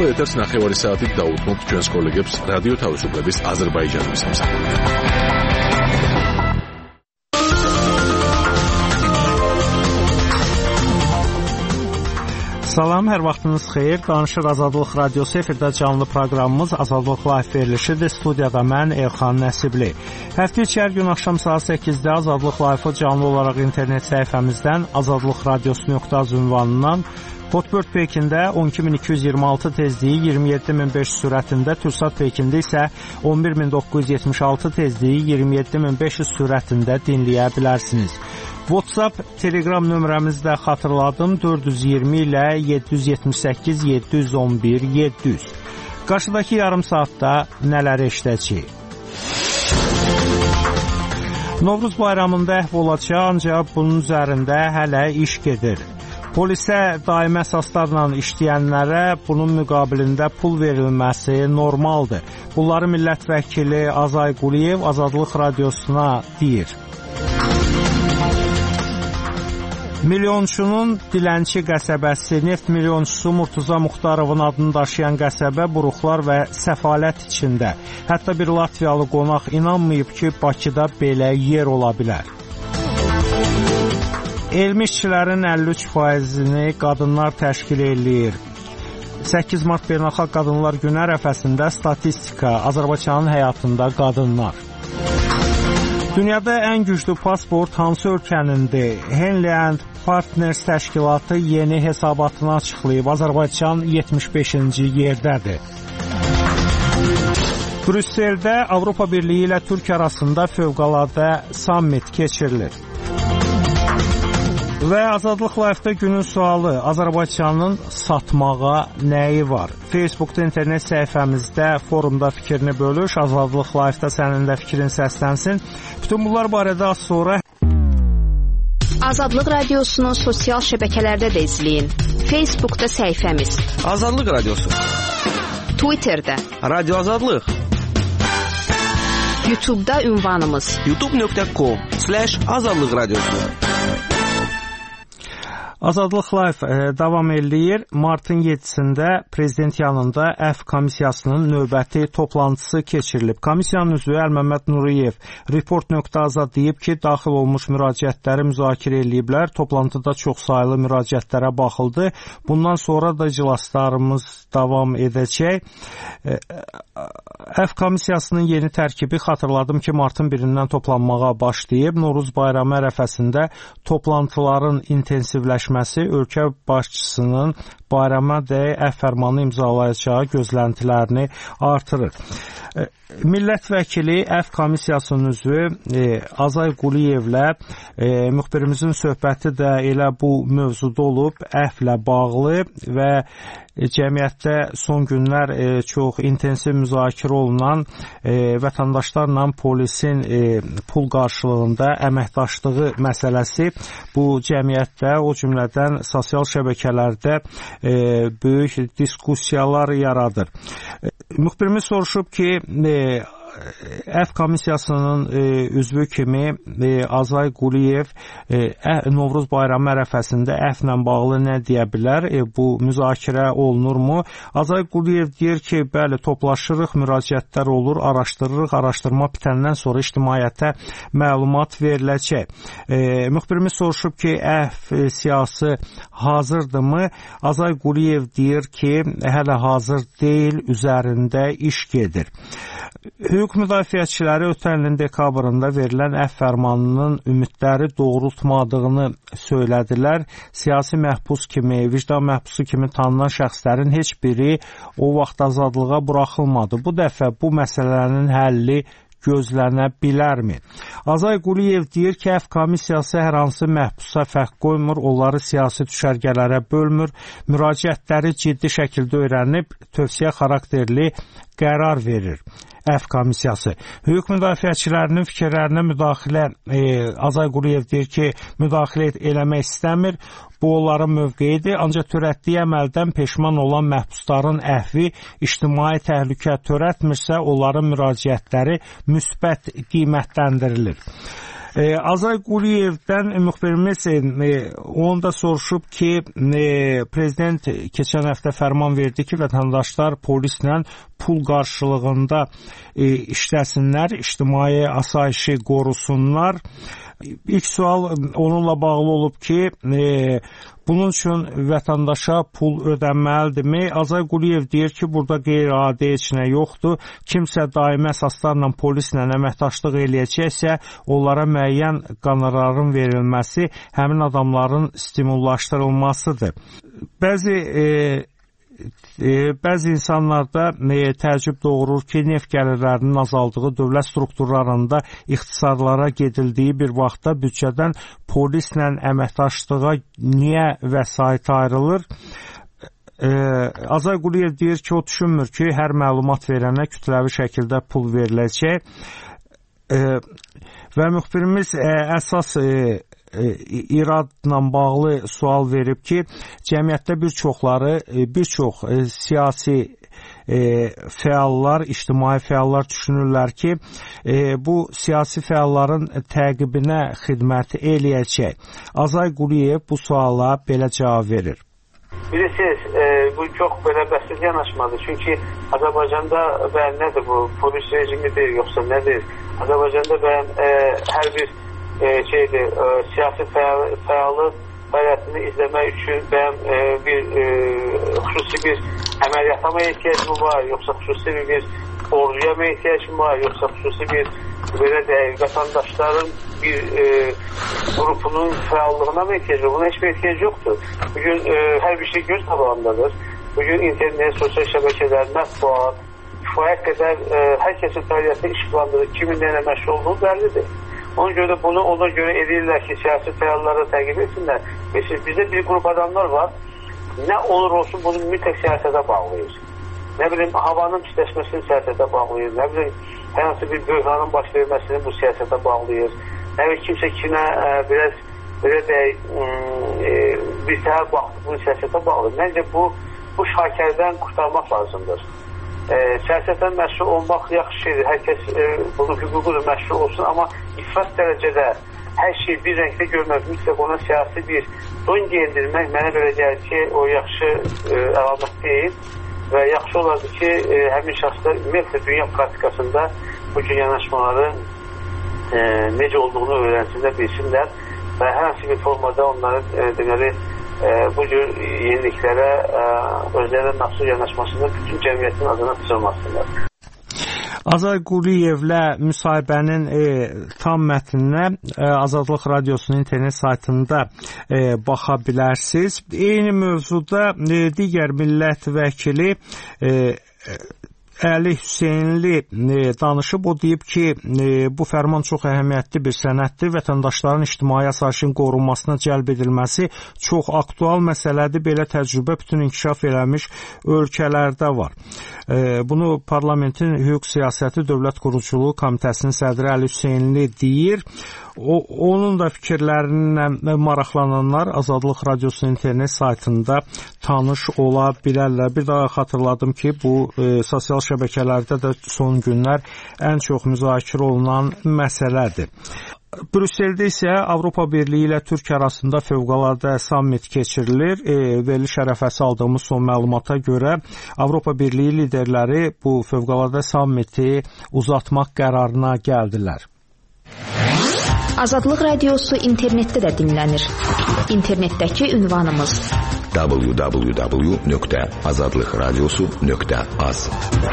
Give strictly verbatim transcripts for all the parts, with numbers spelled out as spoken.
ახლა ეთერს ნახევარი საათით დაუთმობთ ჩვენს კოლეგებს რადიო თავისუფლების აზერბაიჯანის სამსახურში. Salam, hər vaxtınız xeyir. Danışır Azadlıq Radiosu efirdə canlı proqramımız Azadlıq Live verilişidir. Studiyada mən Elxan Nəsibli. Həftə içi hər gün axşam saat səkkizdə Azadlıq Live-ı canlı olaraq internet səhifəmizdən azadlıqradiosu nöqtə az ünvanından Hotbird Pekində on iki min iki yüz iyirmi altı tezliyi iyirmi yeddi min beş yüz sürətində, Türksat Pekində isə on bir min doqquz yüz yetmiş altı tezliyi iyirmi yeddi min beş yüz sürətində dinləyə bilərsiniz. WhatsApp, Telegram nömrəmizi də xatırladım, dörd yüz iyirmi ilə yeddi yüz yetmiş səkkiz yeddi yüz on bir yeddi yüz. Qarşıdakı yarım saatda nələr eşidəcəyik? Novruz bayramında əhv olacaq, ancaq bunun üzərində hələ iş gedir. Polisə daimi əsaslarla işləyənlərə bunun müqabilində pul verilməsi normaldır. Bunları millət vəkili Azay Quliyev Azadlıq Radiosuna deyir. Milyonçunun Dilənçi qəsəbəsi, neft milyonçusu Murtuza Muxtarovun adını daşıyan qəsəbə buruqlar və səfalət içində. Hətta bir Latviyalı qonaq inanmayıb ki, Bakıda belə yer ola bilər. Elmi işçilərin əlli üç faizini qadınlar təşkil eləyir. səkkiz mart Beynəlxalq Qadınlar Günü ərəfəsində statistika, Azərbaycanın həyatında qadınlar. Dünyada ən güclü pasport hansı ölkənindir? Henley and Partners təşkilatı yeni hesabatını açıqlayıb. Azərbaycan yetmiş beşinci yerdədir. Brüsseldə Avropa Birliyi ilə Türkiyə arasında fövqəladə sammit keçirilir. Və Azadlıq Live-da günün sualı, Azərbaycanın satmağa nəyi var? Facebookda, internet səhifəmizdə, forumda fikrini bölüş, Azadlıq Live-da sənin də fikrin səslənsin. Bütün bunlar barədə az sonra Azadlıq Radiosunu sosial şəbəkələrdə də izləyin. Facebookda səhifəmiz Azadlıq Radiosu, Twitterdə Radio Azadlıq, YouTube'da ünvanımız youtube nöqtə com slash azadlıq radiosu. Azadlıq Live e, davam eləyir. Martın yeddisində prezident yanında əfv komissiyasının növbəti toplantısı keçirilib. Komissiyanın üzvü Əlməmməd Nuriyev report nöqtə aza deyib ki, daxil olmuş müraciətləri müzakirə eləyiblər. Toplantıda çox saylı müraciətlərə baxıldı. Bundan sonra da iclaslarımız davam edəcək. E, əfv komissiyasının yeni tərkibi xatırladım ki, martın birindən toplanmağa başlayıb. Novruz bayramı ərəfəsində toplantıların intensivləşməsi ölkə başçısının bayrama dəyək əfv fərmanı imzalayacağı gözləntilərini artırır. Millət vəkili əfv komissiyasının üzvü e, Azay Quliyevlə e, müxbirimizin söhbəti də elə bu mövzuda olub, əfvlə bağlı və e, cəmiyyətdə son günlər e, çox intensiv müzakirə olunan e, vətəndaşlarla polisin e, pul qarşılığında əməkdaşlığı məsələsi bu cəmiyyətdə, o cümlədən sosial şəbəkələrdə e, böyük diskussiyalar yaradır. E, müxbirimiz soruşub ki, e, əfv komissiyasının e, üzvü kimi e, Azay Quliyev e, Novruz bayramı ərəfəsində əfvlə bağlı nə deyə bilər? E, bu müzakirə olunurmu? Azay Quliyev deyir ki, bəli, toplaşırıq, müraciətlər olur, araşdırırıq, araşdırma bitəndən sonra ictimaiyyətə məlumat veriləcək. E, müxbirimiz soruşub ki, əfv siyasi hazırdırmı? Azay Quliyev deyir ki, hələ hazır deyil, üzərində iş gedir. Hüquq müdafiəçiləri ötən ilin dekabrında verilən əfv fərmanının ümidləri doğrultmadığını söylədilər. Siyasi məhbus kimi, vicdan məhbusu kimi tanınan şəxslərin heç biri o vaxt azadlığa buraxılmadı. Bu dəfə bu məsələnin həlli gözlənə bilərmi? Azay Quliyev deyir ki, əfv komissiyası hər hansı məhbusa fərq qoymur, onları siyasi düşərgələrə bölmür, müraciətləri ciddi şəkildə öyrənib, tövsiyə xarakterli qərar verir. Əfv komissiyası. Hüquq müdafiəçilərinin fikirlərinə müdaxilə e, Azay Quliyev deyir ki, müdaxilə eləmək istəmir. Bu onların mövqeyidir. Ancaq törətdiyi əməldən peşman olan məhbusların əhvi ictimai təhlükə törətmirsə, onların müraciətləri müsbət qiymətləndirilir. E, Azay Quliyevdən müxbirimiz e, onu da soruşub ki, e, prezident keçən həftə fərman verdi ki, vətəndaşlar polislə pul qarşılığında e, işləsinlər, ictimai asayişi qorusunlar. İlk sual onunla bağlı olub ki, e, bunun üçün vətəndaşa pul ödənməlidirmi? Azay Quliyev deyir ki, burada qeyri-adi heç nə yoxdur. Kimsə daimi əsaslarla polislə əməkdaşlıq eləyəcəksə, onlara müəyyən qonorarın verilməsi həmin adamların stimullaşdırılmasıdır. Bəzi e, E, bəzi insanlarda e, təəccüb doğurur ki, neft gəlirlərinin azaldığı dövlət strukturlarında ixtisarlara gedildiyi bir vaxtda büdcədən polislə əməkdaşlığa niyə vəsait ayrılır? E, Azay Quliyev deyir ki, o düşünmür ki, hər məlumat verənə kütləvi şəkildə pul veriləcək. E, və müxbirimiz e, əsas e, İradla bağlı sual verib ki, cəmiyyətdə bir çoxları, bir çox siyasi fəallar, ictimai fəallar düşünürlər ki, bu siyasi fəalların təqibinə xidmət eləyəcək. Azay Quliyev bu suala belə cavab verir. Bilirsiniz, e, bu çox belə bəsit yanaşmadır. Çünki Azərbaycanda bəyən nədir bu? Polis rejimidir, yoxsa nədir? Azərbaycanda bəyən e, hər bir E, şeydir, e, siyasi fəal, fəalı fəaliyyətini izləmək üçün bəyəm e, bir e, xüsusi bir əməliyyata mı ehtiyacım var, yoxsa xüsusi bir, bir orduya mı ehtiyacım var, yoxsa xüsusi bir belə deyək, vətəndaşların bir e, qrupunun fəallığına mı ehtiyacı var? Buna heç bir ehtiyac yoxdur. Bugün e, hər bir şey göz qabağındadır. Bugün internet, sosial şəbəkələr, mətbuat, kifayət qədər e, hər kəsin fəaliyyətini işıqlandırır, kimin nə məşğul olduğu bəllidir. Ona görə bunu ona görə edirlər ki, siyasi fəalları təqib etsinlər. Mesela bizdə bir qrup adamlar var, nə olur olsun bunu mütləq siyasətə bağlayır. Nə bilim, havanın pisləşməsini siyasətə bağlayır, nə bilim, hər hansı bir böhranın baş verməsini bu siyasətə bağlayır. Nə bilim, kimsə kimə e, biraz belə deyək, e, bir təhər baxdı bunu siyasətə bağlayır. Məncə bu, bu şakərdən qurtarmaq lazımdır. E, siyasətən məşğul olmaq yaxşı şeydir. Hər kəs e, bunun hüququdur, məşğul olsun, amma ifrat dərəcədə hər şeyi bir rəngdə görmək, mütləq ona siyasi bir don geyindirmək mənə belə gəlir ki, o yaxşı e, əlamət deyil və yaxşı olardı ki, e, həmin şəxslər ümumiyyətlə dünya praktikasında bu cür yanaşmaları e, necə olduğunu öyrənsinlər, bilsinlər və hər hansı bir formada onların e, deməli e, bu cür yeniliklərə e, özlərinin məxsus yanaşmasını bütün cəmiyyətin adına tutulmasınlar. Azay Quliyevlə müsahibənin e, tam mətninə e, Azadlıq Radiosunun internet saytında e, baxa bilərsiniz. Eyni mövzuda e, digər millət vəkili e, Əli Hüseynli e, danışıb. O deyib ki, e, bu fərman çox əhəmiyyətli bir sənəddir. Vətəndaşların ictimai asayişin qorunmasına cəlb edilməsi çox aktual məsələdir. Belə təcrübə bütün inkişaf eləmiş ölkələrdə var. E, bunu Parlamentin Hüquq Siyasəti Dövlət Quruculuğu Komitəsinin sədri Əli Hüseynli deyir. O, onun da fikirlərinə maraqlananlar Azadlıq Radiosunun internet saytında tanış ola bilərlər. Bir daha xatırladım ki, bu e, sosial şəbəkələrdə də son günlər ən çox müzakirə olunan məsələdir. Brüsseldə isə Avropa Birliyi ilə Türkiyə arasında fövqəladə sammit keçirilir. E, veriliş ərəfəsi aldığımız son məlumata görə Avropa Birliyi liderləri bu fövqəladə sammiti uzatmaq qərarına gəldilər. Azadlıq Radiosu internetdə də dinlənir. İnternetdəki ünvanımız w w w nöqtə azadlıq radiosu nöqtə az.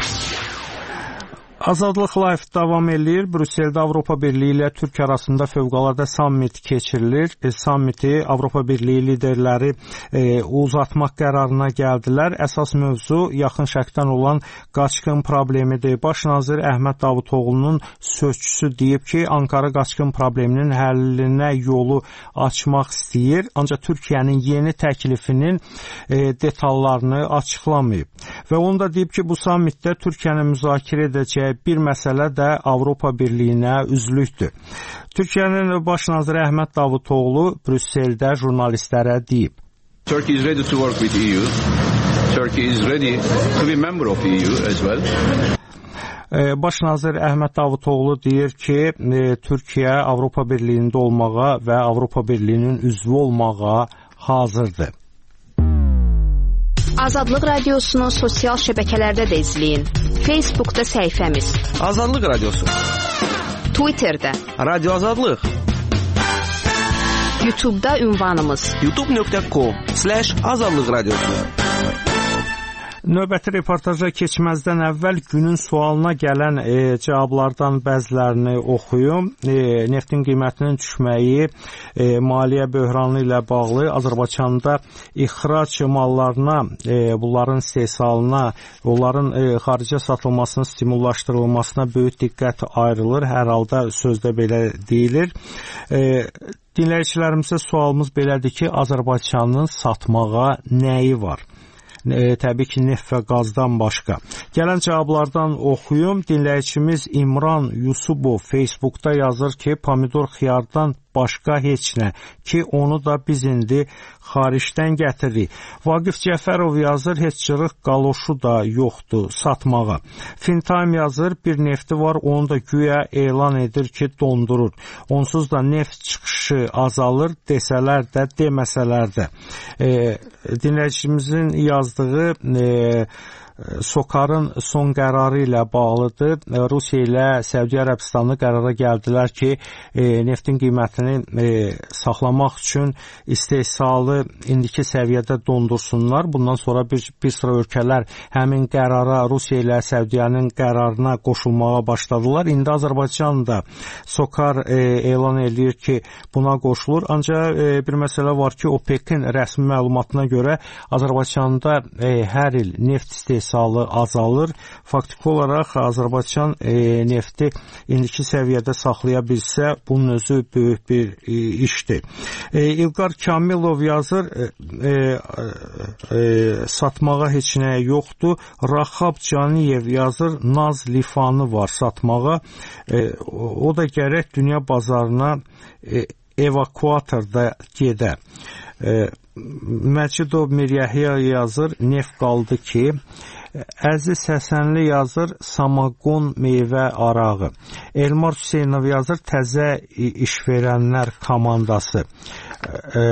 Azadlıq Live davam eləyir. Brüsseldə Avropa Birliyi ilə Türkiyə arasında fövqəladə sammit keçirilir. E, sammiti Avropa Birliyi liderləri e, uzatmaq qərarına gəldilər. Əsas mövzu yaxın şərqdən olan qaçqın problemidir. Baş nazir Əhməd Davutoğlu'nun sözçüsü deyib ki, Ankara qaçqın probleminin həllinə yolu açmaq istəyir. Ancaq Türkiyənin yeni təklifinin e, detallarını açıqlamayıb. Və onu da deyib ki, bu sammitdə Türkiyənin müzakirə edəcəyi bir məsələ də Avropa Birliyinə üzvlükdür. Türkiyənin baş naziri Əhməd Davutoğlu Brüsseldə jurnalistlərə deyib. Turkey is ready to work with E U. Turkey is ready to be member of E U as well. Baş nazir Əhməd Davutoğlu deyir ki, Türkiyə Avropa Birliyində olmağa və Avropa Birliyinin üzvü olmağa hazırdır. Azadlıq Radiosunu sosial şəbəkələrdə də izləyin. Facebookda səhifəmiz Azadlıq Radiosu, Twitterdə Radio Azadlıq, YouTube'da ünvanımız youtube nöqtə com slash azadlıq radiosu. Növbəti reportaja keçməzdən əvvəl günün sualına gələn e, cavablardan bəzilərini oxuyum. E, neftin qiymətinin düşməyi, e, maliyyə böhranı ilə bağlı Azərbaycanda ixrac mallarına, e, bunların istehsalına, onların e, xaricə satılmasının stimullaşdırılmasına böyük diqqət ayrılır. Hər halda sözdə belə deyilir. E, dinləyicilərimizə sualımız belədir ki, Azərbaycanın satmağa nəyi var? E, təbii ki, neft və qazdan başqa. Gələn cavablardan oxuyum. Dinləyicimiz İmran Yusubov Facebookda yazır ki, pomidor xiyardan başqa heç nə ki, onu da biz indi xaricdən gətiririk. Vaqif Cəfərov yazır, heç cırıq qaloşu da yoxdur satmağa. Fintime yazır, bir nefti var, onu da güya elan edir ki, dondurur. Onsuz da neft çıxışı azalır, desələr də, deməsələr də. E, dinləyicimizin yazdığı e, SOCAR-ın son qərarı ilə bağlıdır. Rusiya ilə Səudiyyə Ərəbistanı qərara gəldilər ki, e, neftin qiymətini e, saxlamaq üçün istehsalı indiki səviyyədə dondursunlar. Bundan sonra bir, bir sıra ölkələr həmin qərara, Rusiya ilə Səudiyyənin qərarına qoşulmağa başladılar. İndi Azərbaycan da SOCAR e, elan edir ki, buna qoşulur. Ancaq e, bir məsələ var ki, OPEC-in rəsmi məlumatına görə Azərbaycanda e, hər il neft istehsalı azalır. Faktiki olaraq Azərbaycan e, nefti indiki səviyyədə saxlaya bilsə, bunun özü böyük bir e, işdir. E, İlqar Kamilov yazır, e, e, e, satmağa heç nə yoxdur. Raxab Caniyev yazır, Naz lifanı var satmağa. E, o da gərək dünya bazarına e, evakuatorda gedə. E, Məcidov Miryəhya yazır, neft qaldı ki. Əziz Həsənli yazır, Samagon meyvə arağı. Elmar Hüseynov yazır, təzə işverənlər komandası. E,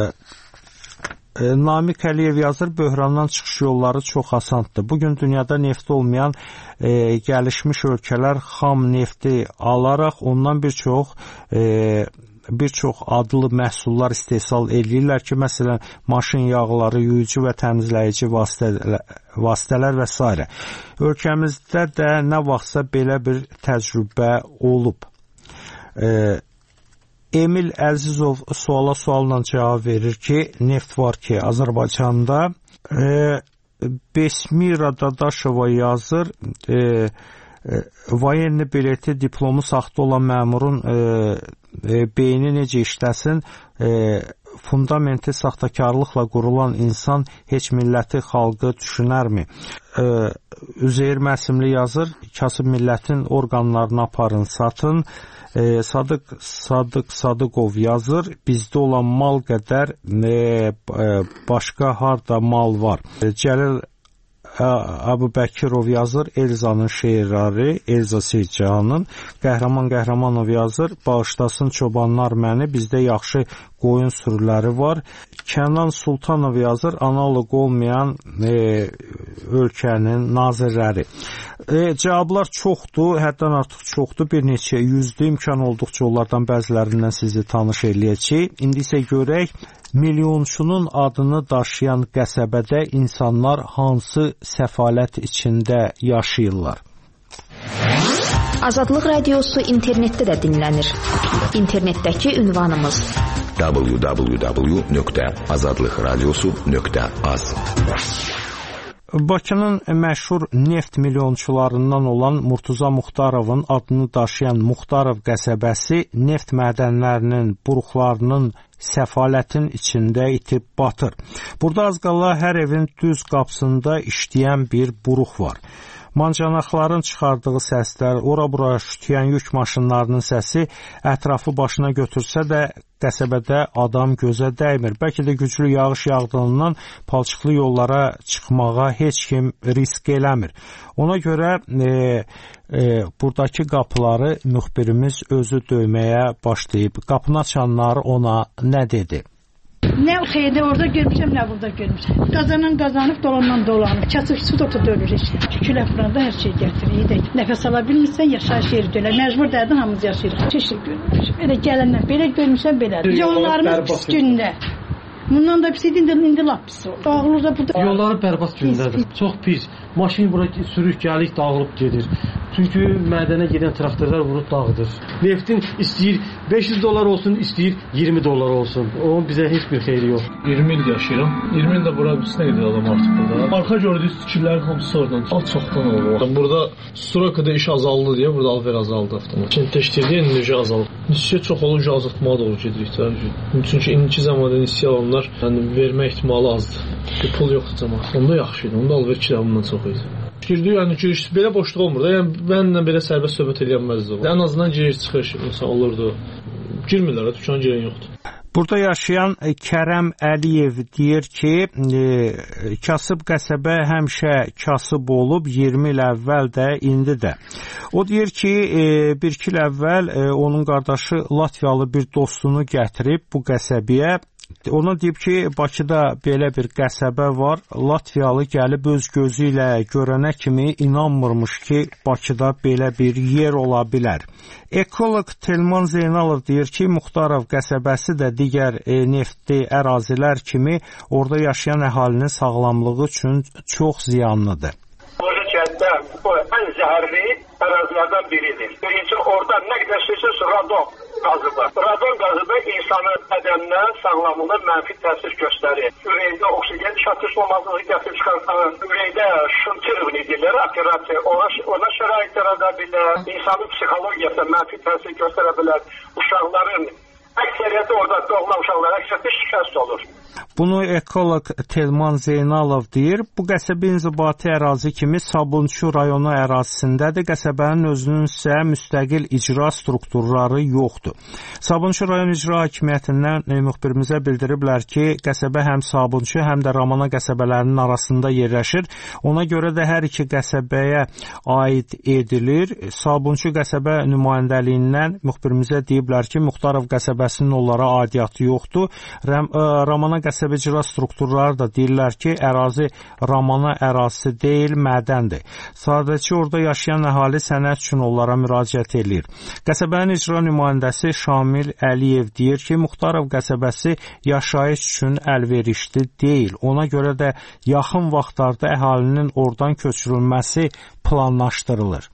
e, Namiq Əliyev yazır, böhrandan çıxış yolları çox asandır. Bugün dünyada nefti olmayan e, gəlişmiş ölkələr xam nefti alaraq ondan bir çox e, bir çox adlı məhsullar istehsal edirlər ki, məsələn, maşın yağları, yuyucu və təmizləyici vasitələr, vasitələr və s. Ölkəmizdə də nə vaxtsa belə bir təcrübə olub. E, Emil Əzizov suala sualla cavab verir ki, neft var ki, Azərbaycanda. E, Besmira Dadaşova yazır, e, e, vayenli bileti diplomu saxta olan məmurun e, E, beyni necə işləsin, e, fundamenti saxtakarlıqla qurulan insan heç milləti, xalqı düşünərmi? E, Üzeyir Məsimli yazır, kasıb millətin orqanlarını aparın, satın. E, Sadıq Sadıq Sadıqov yazır, bizdə olan mal qədər e, başqa harda mal var. E, Cəlil Əbu Bəkirov yazır, Elzanın şeirləri, Elza Seyidcanın. Qəhrəman Qəhrəmanov yazır, bağışlasın çobanlar məni, bizdə yaxşı qoyun sürüləri var. Kənan Sultanov yazır, analoq olmayan e, ölkənin nazirləri. E, cavablar çoxdur, həddən artıq çoxdur, bir neçə yüzdür, imkan olduqca onlardan bəzilərindən sizi tanış eləyəcək. İndi isə görək, milyonçunun adını daşıyan qəsəbədə insanlar hansı səfalət içində yaşayırlar? Azadlıq Radiosu internetdə də dinlənir. İnternetdəki ünvanımız w w w nöqtə azadlıq radiosu nöqtə az. Bakının məşhur neft milyonçularından olan Murtuza Muxtarovun adını daşıyan Muxtarov qəsəbəsi neft mədənlərinin, buruqlarının səfalətin içində itib batır. Burada az qala hər evin düz qapısında işləyən bir buruq var. Mancanaqların çıxardığı səslər, ora-bura şütüyən yük maşınlarının səsi ətrafı başına götürsə də qəsəbədə adam gözə dəymir. Bəlkə də güclü yağış yağdığından palçıqlı yollara çıxmağa heç kim risk eləmir. Ona görə e, e, buradakı qapıları müxbirimiz özü döyməyə başlayıb. Qapını açanlar ona nə dedi? Nə xeydə orada görmüşəm, nə burada görmüşəm. Qazanan qazanıb, dolandan dolanıb. Kasıb su da dönür işi. Tükülə fıranda hər şey gətirir. Nəfəs ala bilmirsən, yaşayış yeri dölər. Məcbur dərdən hamımız yaşayırıq. Çeşit görmüşəm. Elə gələndən belə görmüşəm, belədir. Yollarımız pis gündə. Bundan da pis idi, indi lap pis oldu. Dağılır da burada. Yolları bərbad gündədir. Çox pis. Maşın bura sürük gəlik dağılıb gedir. Çünki mədənə gedən traktorlar vurub dağıdır. Neftin istəyir beş yüz dollar olsun, istəyir iyirmi dollar olsun. Onun bizə heç bir xeyri yox. iyirmi il yaşayıram. iyirmi ildə bura üstünə gedir adam artıq burada. Arxa gördüyünüz fikirlərin hamısı oradan. Al çoxdan olur. Burada Surakada iş azaldı deyə burada alver azaldı avtomat. Şimdi təşkildə enerji azaldı. Nisyə çox olunca azaltmağa doğru gedirik. Çünki indiki zamanda nisyə alanlar yəni vermə ehtimalı azdır. Bir pul yoxdur cəmaət. Onda yaxşı idi. Onda alver kitabından çox idi. Girdi, yəni giriş belə boşluq olmur da. Yəni mənlə belə sərbəst söhbət eləyənməzdi. Ən azından giriş çıxış məsələn olurdu. Girmirlər, dükan girən yoxdur. Burada yaşayan Kərəm Əliyev deyir ki, e, kasıb qəsəbə həmişə kasıb olub, iyirmi il əvvəl də, indi də. O deyir ki, e, bir iki il əvvəl e, onun qardaşı Latviyalı bir dostunu gətirib bu qəsəbəyə. Ona deyib ki, Bakıda belə bir qəsəbə var, Latviyalı gəlib öz gözü ilə görənə kimi inanmırmış ki, Bakıda belə bir yer ola bilər. Ekoloq Telman Zeynalov deyir ki, Muxtarov qəsəbəsi də digər e, neftli ərazilər kimi orada yaşayan əhalinin sağlamlığı üçün çox ziyanlıdır. Orada kəndə ən zəhərli ərazilərdən biridir. Birinci, orada nə qədər sözsüz radon qazıbı. Radon qazıbı insanın bədəninə, sağlamlığına mənfi təsir göstərir. Ürəkdə oksigen çatışmamazlığı gətirib çıxartan, ürəkdə şıntı edirlər, operasiya, ona, ona şərait yarada bilər, insanın psixologiyasına mənfi təsir göstərə bilər. Uşaqların əksəriyyəti orada doğulan uşaqlar əksəriyyəti şikəst olur. Bunu ekoloq Telman Zeynalov deyir. Bu qəsəbə inzibati ərazi kimi Sabunçu rayonu ərazisindədir. Qəsəbənin özünün isə müstəqil icra strukturları yoxdur. Sabunçu rayon icra hakimiyyətindən e, müxbirimizə bildiriblər ki, qəsəbə həm Sabunçu, həm də Ramana qəsəbələrinin arasında yerləşir. Ona görə də hər iki qəsəbəyə aid edilir. Sabunçu qəsəbə nümayəndəliyindən müxbirimizə deyiblər ki, Muxtarov qəsəbəsinin onlara aidiyyatı yoxdur. Ram, ə, Ramana qəsəbə icra strukturları da deyirlər ki, ərazi Ramana ərazisi deyil, mədəndir. Sadəcə orada yaşayan əhali sənəd üçün onlara müraciət edir. Qəsəbənin icra nümayəndəsi Şamil Əliyev deyir ki, Muxtarov qəsəbəsi yaşayış üçün əlverişli deyil. Ona görə də yaxın vaxtlarda əhalinin oradan köçürülməsi planlaşdırılır.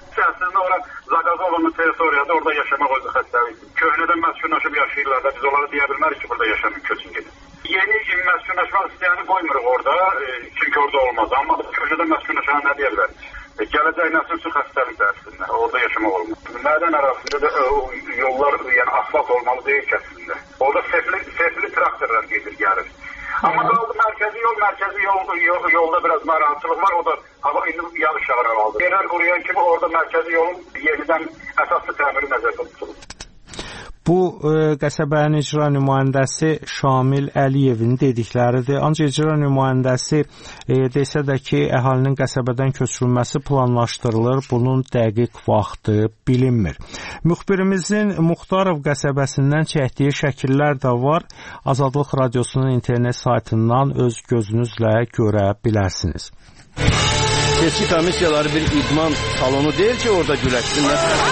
Zaqazovun teritoriyada orada yaşamaq özü xəstəlik. Köhnədən məskunlaşıb yaşayırlar da biz onlara deyə bilmərik ki, burada yaşamayın, köçün gedin. Yeni məskunlaşmaq istəyəni qoymuruq orada, e, çünki orada olmaz. Amma köhnədən məskunlaşana nə deyirlər? E, gələcək nəsil su xəstəlik dərsinlər, orada yaşamaq olmaz. Mədən arasında da e, yollar, yəni asfalt olmalı deyil ki əslində. Orada sefli, sefli traktorlar gedir, gəlir. Amma qaldı mərkəzi yol, mərkəzi yol, yol, yolda biraz narahatçılıq var, o da hava indi yağış yağır aldı. Yerlər quruyan kimi orada mərkəzi yolun yenidən əsaslı təmiri nəzərdə tutulur. Bu e, qəsəbənin icra nümayəndəsi Şamil Əliyevin dedikləridir. Ancaq icra nümayəndəsi e, desə də ki, əhalinin qəsəbədən köçürülməsi planlaşdırılır. Bunun dəqiq vaxtı bilinmir. Müxbirimizin Muxtarov qəsəbəsindən çəkdiyi şəkillər də var. Azadlıq Radiosunun internet saytından öz gözünüzlə görə bilərsiniz. Seçki komissiyaları bir idman salonu deyil ki, orada güləşsinlər.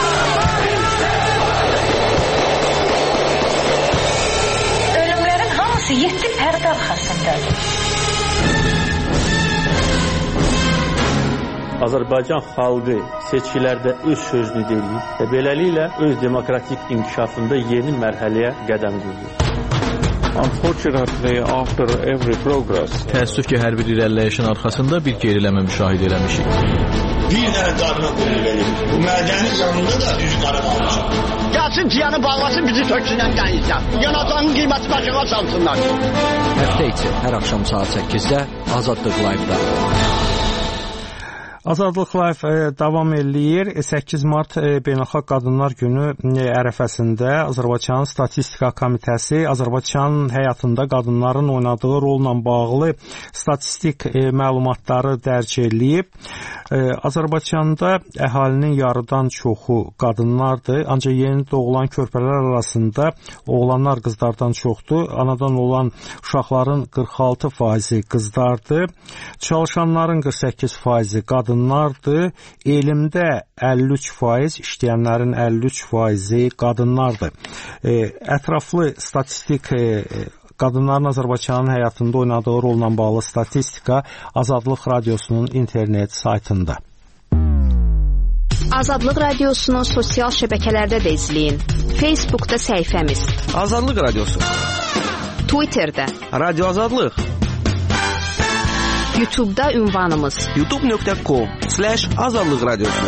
yeddi pərdə arxasındadır. Azərbaycan xalqı seçkilərdə öz sözünü deyir və beləliklə öz demokratik inkişafında yeni mərhələyə qədəm qoyur. Unfortunately, after every progress, təəssüf ki, hər bir irəliləyişin arxasında bir geriləmə müşahidə eləmişik. Bir dənə qadına qulluq verir. Bu mədəni canında da düz qarı qalmışıq. Gəlsin piyanı bağlasın, bizi töksünən qəyəcək. Yanacağın qiyməti başına çalsınlar. Həftə içi hər axşam saat səkkizdə Azadlıq Live-da. Azadlıq Live e, davam eləyir. səkkiz mart e, Beynəlxalq Qadınlar Günü e, ərəfəsində Azərbaycan Statistika Komitəsi Azərbaycan həyatında qadınların oynadığı rolla bağlı statistik e, məlumatları dərc eləyib. E, Azərbaycanda əhalinin yarıdan çoxu qadınlardır, ancaq yeni doğulan körpələr arasında oğlanlar qızlardan çoxdur. Anadan olan uşaqların qırx altı faizi qızlardır. Çalışanların qırx səkkiz faizi qadınlardır. Qadınlardır. Elmdə əlli üç faiz, işləyənlərin əlli üç faizi qadınlardır. E, ətraflı statistik e, qadınların Azərbaycanın həyatında oynadığı rolla bağlı statistika Azadlıq Radiosunun internet saytında. Azadlıq Radiosunu sosial şəbəkələrdə də izləyin. Facebookda səhifəmiz Azadlıq Radiosu, Twitterdə Radio Azadlıq, YouTube'da ünvanımız youtube nöqtə com slash azadlıq radiosu.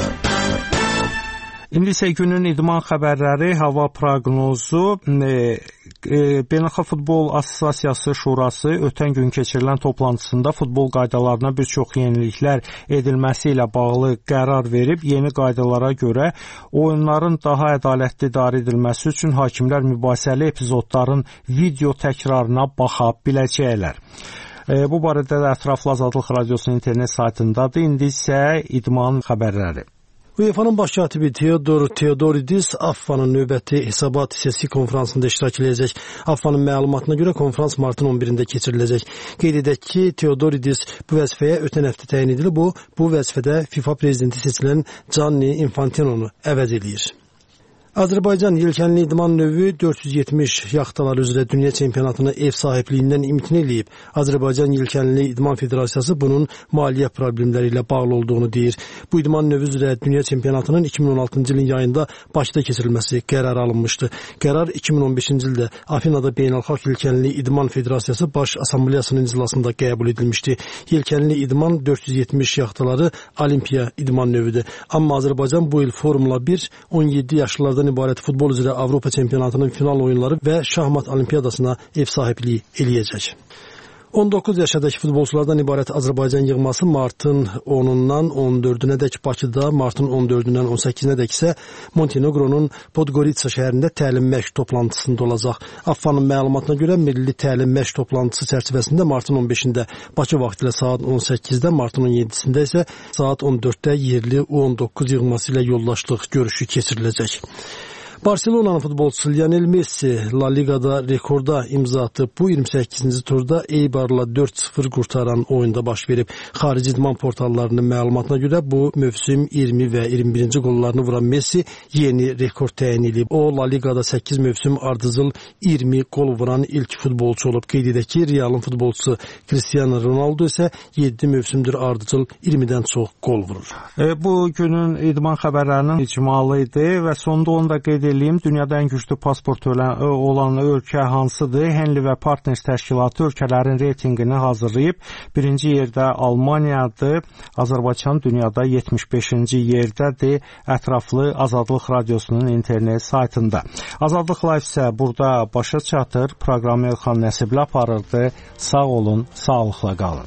İndi isə günün idman xəbərləri, hava proqnozu. E, e, Beynəlxalq Futbol Assosiasiyası Şurası ötən gün keçirilən toplantısında futbol qaydalarına bir çox yeniliklər edilməsi ilə bağlı qərar verib. Yeni qaydalara görə oyunların daha ədalətli idarə edilməsi üçün hakimlər mübahisəli epizodların video təkrarına baxa biləcəklər. E, bu barədə də ətraflı Azadlıq Radiosunun internet saytındadır. İndi isə idman xəbərləri. UEFA'nın baş katibi Theodor Theodoridis AFFA'nın növbəti hesabat siyasi konferansında iştirak edəcək. AFFA'nın məlumatına görə konferans martın on birində keçiriləcək. Qeyd edək ki, Theodoridis bu vəzifəyə ötən həftə təyin edilib. Bu, bu vəzifədə FIFA prezidenti seçilən Gianni Infantinonu əvəz eləyir. Azərbaycan yelkənli idman növü dörd yüz yetmiş yaxtalar üzrə dünya çempionatına ev sahibliyindən imtina eləyib. Azərbaycan Yelkənli İdman Federasiyası bunun maliyyə problemləri ilə bağlı olduğunu deyir. Bu idman növü üzrə dünya çempionatının iki min on altıncı ilin yayında Bakıda keçirilməsi qərar alınmışdı. Qərar iki min on beşinci ildə Afinada Beynəlxalq Yelkənli İdman Federasiyası Baş Assambleyasının iclasında qəbul edilmişdi. Yelkənli idman dörd yüz yetmiş yaxtaları olimpiya idman növüdür. Amma Azərbaycan bu il Formula bir on yeddi yaşlılardan ibarət futbol üzrə Avropa çempionatının final oyunları və şahmat olimpiyadasına ev sahibliyi eləyəcək. on doqquz yaşadakı futbolçulardan ibarət Azərbaycan yığması martın onundan on dördünədək Bakıda, martın on dördündən on səkkizinədək isə Montenegronun Podgorica şəhərində təlim-məşq toplantısında olacaq. AFFA'nın məlumatına görə milli təlim-məşq toplantısı çərçivəsində martın on beşində Bakı vaxtı ilə saat on səkkizdə, martın on yeddisində isə saat on dörddə yerli U on doqquz yığması ilə yoldaşlıq görüşü keçiriləcək. Barcelona'nın futbolçusu Lionel Messi La Ligada rekorda imza atıb. Bu iyirmi səkkizinci turda Eibarla dörd sıfır qurtaran oyunda baş verib. Xarici idman portallarının məlumatına görə bu mövsüm iyirmi və iyirmi birinci qollarını vuran Messi yeni rekord təyin edib. O La Ligada səkkiz mövsüm ardıcıl iyirmi qol vuran ilk futbolçu olub. Qeyd edək ki, Real'ın futbolçusu Cristiano Ronaldo isə yeddi mövsümdür ardıcıl iyirmidən çox qol vurur. E, bu günün idman xəbərlərinin icmalı idi və sonda onu da qeyd eləyim. Dünyada ən güclü pasport olan ölkə hansıdır? Henley və Partners təşkilatı ölkələrin reytinqini hazırlayıb. Birinci yerdə Almaniyadır. Azərbaycan dünyada yetmiş beşinci yerdədir. Ətraflı Azadlıq Radiosunun internet saytında. Azadlıq Live isə burada başa çatır. Proqramı Elxan Nəsibli aparırdı. Sağ olun, sağlıqla qalın.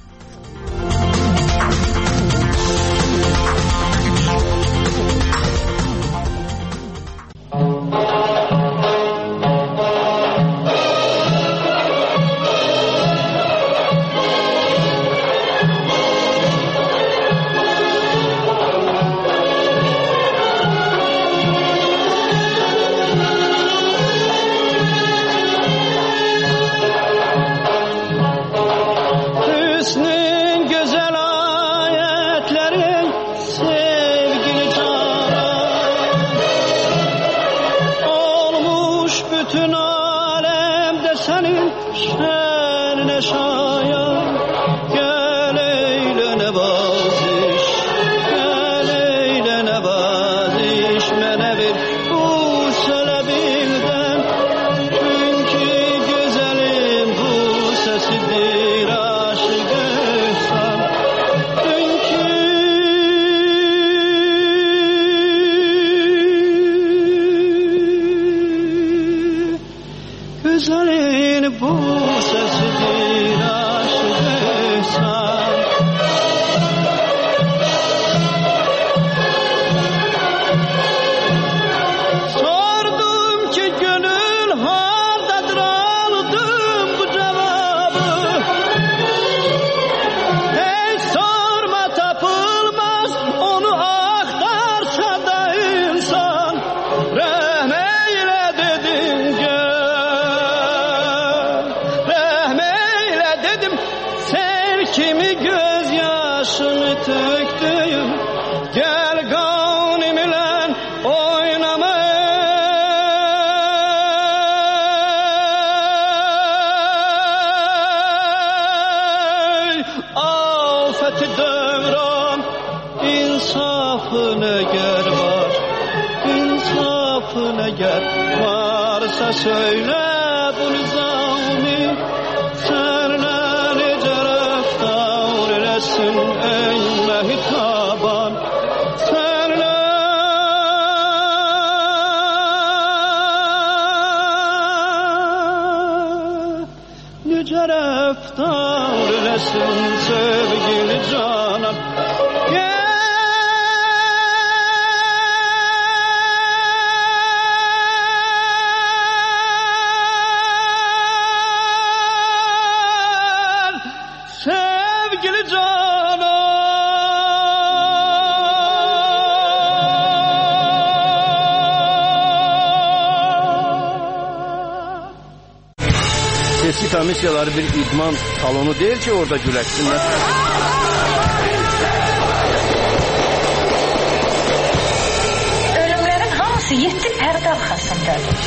Söyle bu nizami senle nece reftar eylesin ey mehtaban senle nece reftar eylesin sevgili canan. Seçki komissiyaları bir idman salonu değil ki orada güləşsinlər. Ölümlerin hamısı yedi pərdə arxasındadır.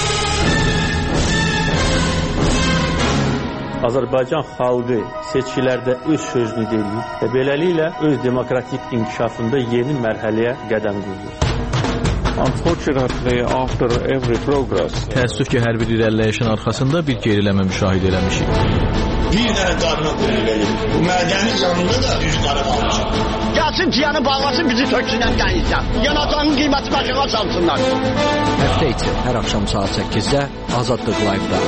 Azərbaycan xalqı seçkilərdə öz sözünü deyir və beləliklə öz demokratik inkişafında yeni mərhələyə qədəm qoyur. Unfortunately, after every progress, təəssüf ki, hər bir irəliləyişin arxasında bir geriləmə müşahidə eləmişik. Bir dənə qarına qulluq bu mədəni canında da düz qarı qalmışam. Gəlsin ciyanı bağlasın, bizi töksünən dənizdən. Yanacağın qiyməti başına çalsınlar. Həftə içi hər axşam saat səkkizdə Azadlıq Live-da.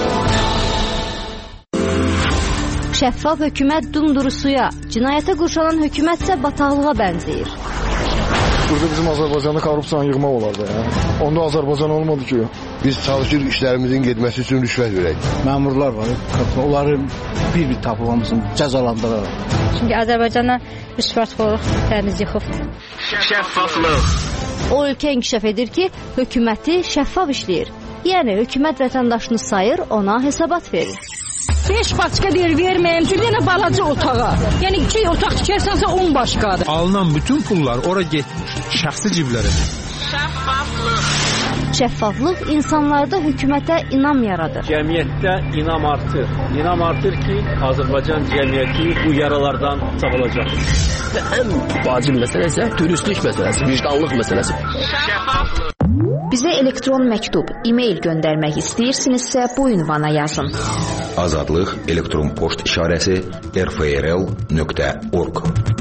Şəffaf hökumət dumduru suya, cinayətə qurşalan hökumətsə bataqlığa bənzəyir. Burada bizim Azərbaycanda korrupsiyanı yığmaq olardı ya. Onda Azərbaycan olmadı ki. Biz çalışırıq işlərimizin getməsi üçün rüşvət verək. Məmurlar var, onları bir-bir tapılmamızın cəzalandıraraq. Çünki Azərbaycana rüşvətxorluq təmiz yıxıb. Şəffaflıq. O ölkə inkişaf edir ki, hökuməti şəffaf işləyir. Yəni hökumət vətəndaşını sayır, ona hesabat verir. beş başqa yer verməyəm ki, yenə balaca otağa. Yəni iki otaq tikərsənsə on başqadır. Alınan bütün pullar ora getmiş, şəxsi ciblərə. Şəffaflıq. Şəffaflıq insanlarda hökumətə inam yaradır. Cəmiyyətdə inam artır. İnam artır ki, Azərbaycan cəmiyyəti bu yaralardan sağalacaq. Ən vacib məsələ isə dürüstlük məsələsi, vicdanlıq məsələsi. Şəffaflıq. Bizə elektron məktub, e-mail göndərmək istəyirsinizsə bu ünvana yazın. Azadlıq elektron poçt işarəsi r f r l nöqtə org.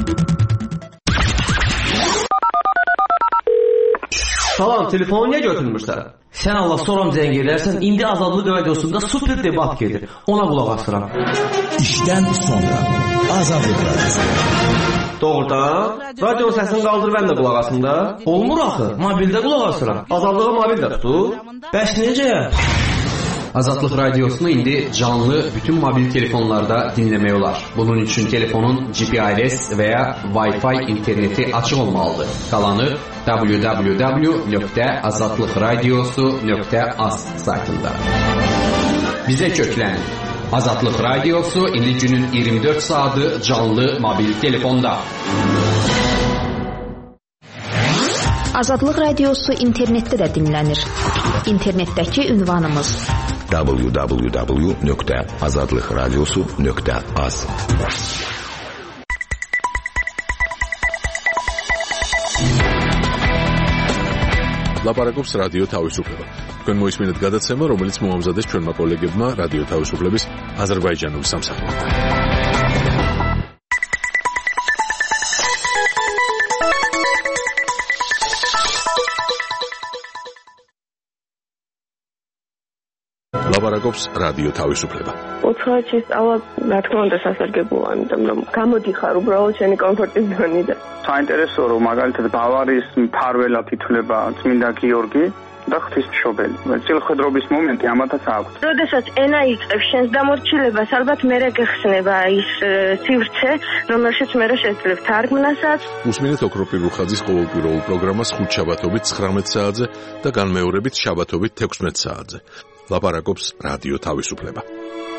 Salam, telefonu niyə götürmürsən? Sən Allah soram zəng edərsən, indi Azadlıq radiosunda super debat gedir. Ona qulaq asıram. İşdən sonra Azadlıq radiosu. Doğrudan? Radio səsini qaldır, mən də qulaq asım da. Olmur axı, mobildə qulaq asıram. Azadlığa mobildə tutur. Bəs necə? Azadlıq radiosunu indi canlı bütün mobil telefonlarda dinləmək olar. Bunun üçün telefonun G P R S və ya Wi-Fi interneti açıq olmalıdır. Qalanı w w w nöqtə azadlıq radiosu nöqtə az saytında. Bizə köklənin. Azadlıq radiosu indi günün iyirmi dörd saatı canlı mobil telefonda. Azadlıq radiosu internetdə də dinlənir. İnternetdəki ünvanımız w w w nöqtə azadlıq radiosu nöqtə az. ლაპარაკობს რადიო თავისუფლება. თქვენ მოისმინეთ გადაცემა, რომელიც მოამზადეს ჩვენმა კოლეგებმა რადიო თავისუფლების აზერბაიჯანულ სამსახურთან. ლაპარაკობს რადიო თავისუფლება. ოთხი წავა, რა თქმა უნდა, სასარგებლოა, იმიტომ რომ გამოდიხარ უბრალოდ შენი კომფორტის ზონიდან. საინტერესო რომ მაგალითად ბავარიის მფარველად ითვლება წმინდა გიორგი, და ღვთისმშობელი. წილხვედრობის მომენტი ამათაც აქვს. როდესაც ენა იწყებს შენს დამორჩილებას, ალბათ მერე გეხსნება ის სივრცე, რომელშიც მერე შეძლებ თარგმნასაც. უსმინეთ ოქროპირ რუხაძის ყოველკვირეულ პროგრამას ხუთშაბათობით ცხრამეტ საათზე და განმეორებით შაბათობით თექვსმეტ საათზე. ლაპარაკობს რადიო თავისუფლება.